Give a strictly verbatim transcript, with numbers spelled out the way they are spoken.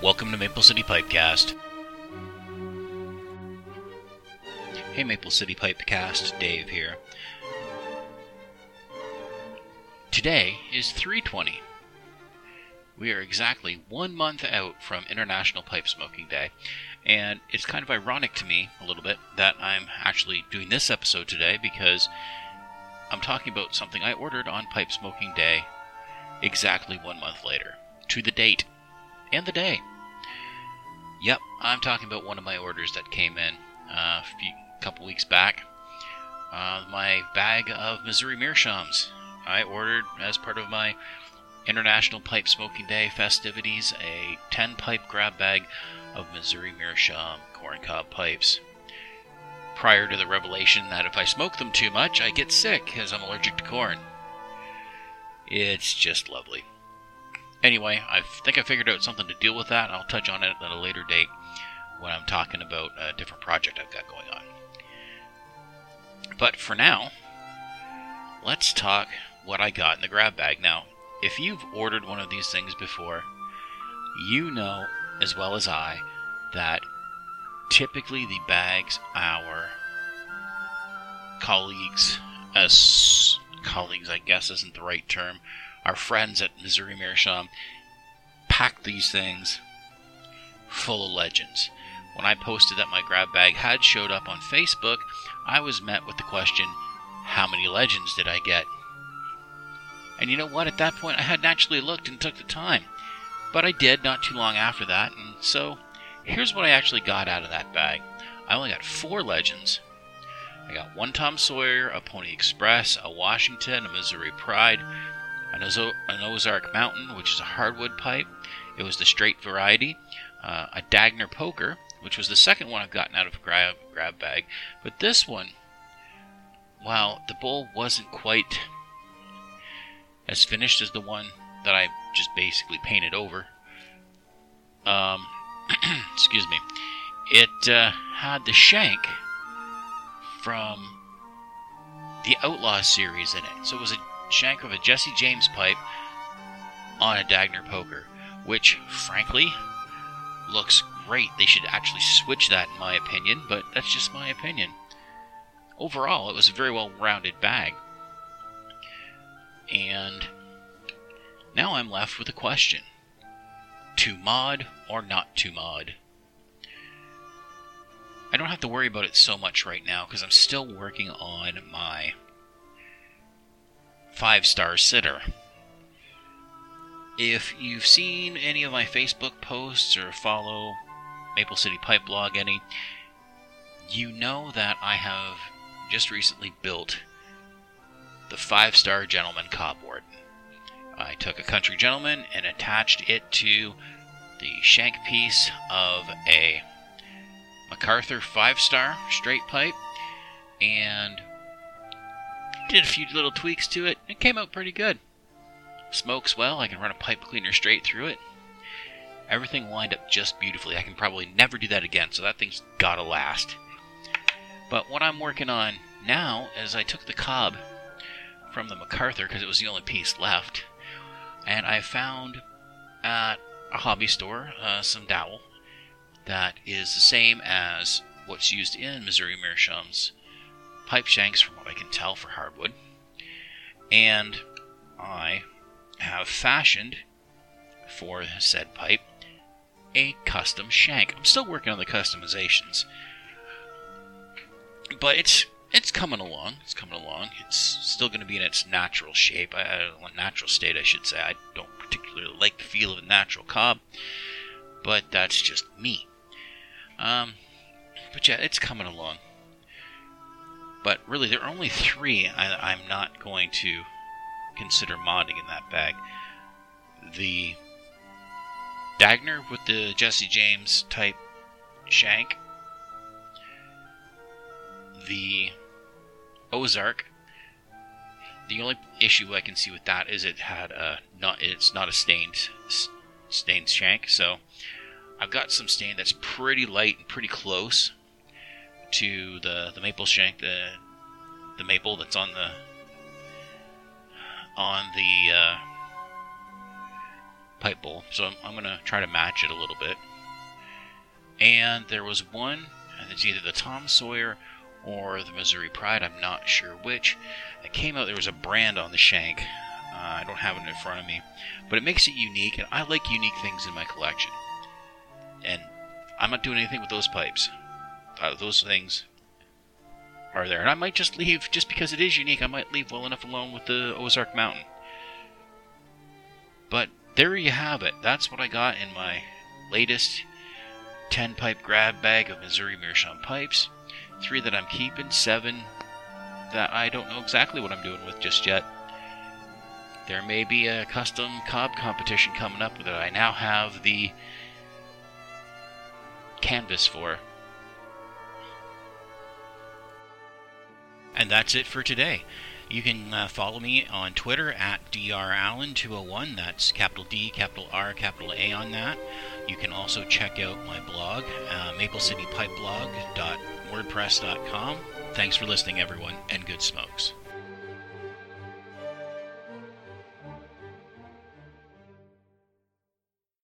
Welcome to Maple City Pipecast. Hey Maple City Pipecast, Dave here. Today is three twenty. We are exactly one month out from International Pipe Smoking Day, and it's kind of ironic to me a little bit that I'm actually doing this episode today because I'm talking about something I ordered on Pipe Smoking Day exactly one month later, to the date and the day. Yep, I'm talking about one of my orders that came in uh, a few, couple weeks back. Uh, my bag of Missouri Meerschaums. I ordered, as part of my International Pipe Smoking Day festivities, a ten pipe grab bag of Missouri Meerschaum corncob pipes. Prior to the revelation that if I smoke them too much, I get sick, as I'm allergic to corn. It's just lovely. Anyway, I think I figured out something to deal with that, and I'll touch on it at a later date when I'm talking about a different project I've got going on. But for now, let's talk what I got in the grab bag. Now, if you've ordered one of these things before, you know as well as I that typically the bags our colleagues, as colleagues I guess isn't the right term, our friends at Missouri Meerschaum pack these things full of legends. When I posted that my grab bag had showed up on Facebook, I was met with the question, how many legends did I get? And you know what? At that point, I hadn't actually looked and took the time. But I did not too long after that, and so here's what I actually got out of that bag. I only got four legends. I got one Tom Sawyer, a Pony Express, a Washington, a Missouri Pride, an, Ozo- an Ozark Mountain, which is a hardwood pipe. It was the straight variety. Uh, a Dagner Poker, which was the second one I've gotten out of a grab, grab bag. But this one, while the bowl wasn't quite as finished as the one that I just basically painted over, um, excuse me, it uh, had the shank from the Outlaw series in it. So it was a shank of a Jesse James pipe on a Dagner Poker, which, frankly, looks great. They should actually switch that, in my opinion, but that's just my opinion. Overall, it was a very well-rounded bag. And now I'm left with a question. To mod or not to mod? I don't have to worry about it so much right now because I'm still working on my five-star sitter. If you've seen any of my Facebook posts or follow Maple City Pipe Blog any, you know that I have just recently built the five-star Gentleman Cobboard. I took a Country Gentleman and attached it to the shank piece of a MacArthur five-star straight pipe and did a few little tweaks to it. It came out pretty good. Smokes well. I can run a pipe cleaner straight through it. Everything lined up just beautifully. I can probably never do that again, so that thing's gotta last. But what I'm working on now is I took the cob from the MacArthur, because it was the only piece left, and I found at a hobby store uh, some dowel that is the same as what's used in Missouri Meerschaum's pipe shanks, from what I can tell, for hardwood. And I have fashioned for said pipe a custom shank. I'm still working on the customizations, but it's it's coming along. It's coming along. It's still going to be in its natural shape, I, I, natural state, I should say. I don't particularly like the feel of a natural cob, but that's just me. Um, but yeah, it's coming along. But really, there are only three I, I'm not going to consider modding in that bag. The Dagner with the Jesse James type shank, the Ozark. The only issue I can see with that is it had a not it's not a stained stained shank, so I've got some stain that's pretty light and pretty close to the the maple shank, the the maple that's on the on the uh, pipe bowl, so I'm, I'm going to try to match it a little bit. And there was one, and it's either the Tom Sawyer or the Missouri Pride, I'm not sure which. It came out, there was a brand on the shank. Uh, I don't have it in front of me, but it makes it unique, and I like unique things in my collection. And I'm not doing anything with those pipes. Uh, those things are there. And I might just leave, just because it is unique, I might leave well enough alone with the Ozark Mountain. But there you have it. That's what I got in my latest ten pipe grab bag of Missouri Meerschaum pipes. Three that I'm keeping, seven that I don't know exactly what I'm doing with just yet. There may be a custom cob competition coming up that I now have the canvas for. And that's it for today. You can uh, follow me on Twitter at D R Allen two oh one. That's capital D, capital R, capital A on that. You can also check out my blog, uh, maple city pipe blog dot wordpress dot com. Thanks for listening, everyone, and good smokes.